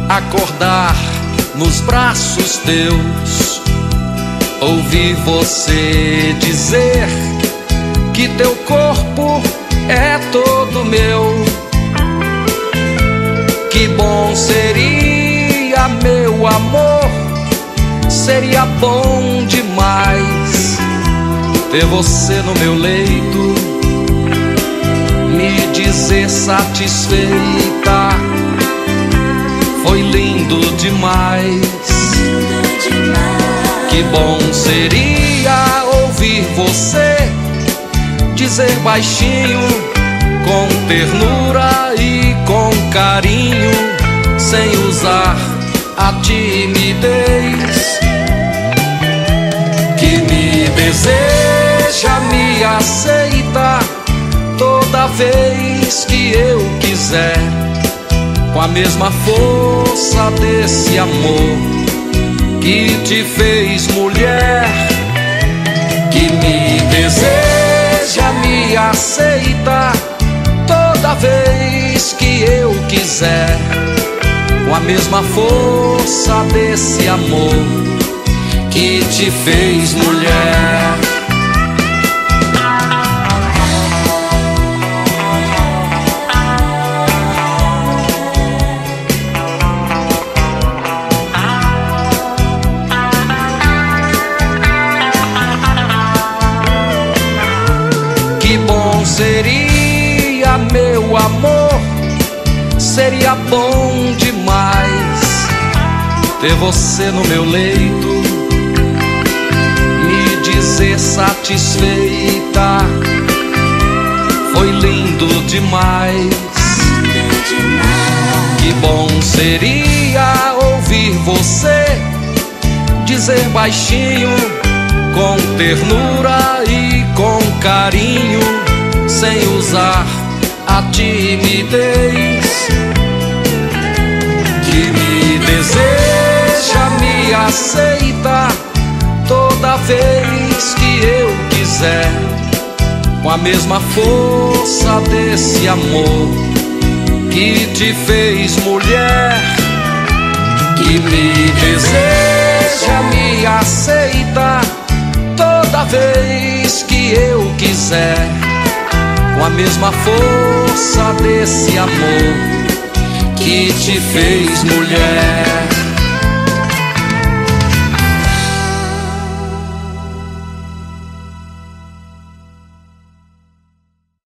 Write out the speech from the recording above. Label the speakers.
Speaker 1: acordar nos braços teus, ouvir você dizer que teu corpo é todo meu. Que bom seria, meu amor, seria bom demais ter você no meu leito, me dizer satisfeita, foi lindo demais. Que bom seria ouvir você dizer baixinho, com ternura e com carinho, sem usar a timidez. Que me deseja, me aceita toda vez que eu quiser, com a mesma força desse amor que te fez mulher. Que me deseja, me aceita toda vez que eu quiser, com a mesma força desse amor que te fez mulher. Que bom seria, meu amor, seria bom demais ter você no meu leito, me dizer satisfeita, foi lindo demais. Que bom seria ouvir você dizer baixinho, com ternura e com carinho, sem usar a timidez. Que me deseja, me aceita toda vez que eu quiser, com a mesma força desse amor que te fez mulher. Que me deseja, me aceita toda vez que eu quiser, com a mesma força desse amor que te fez mulher.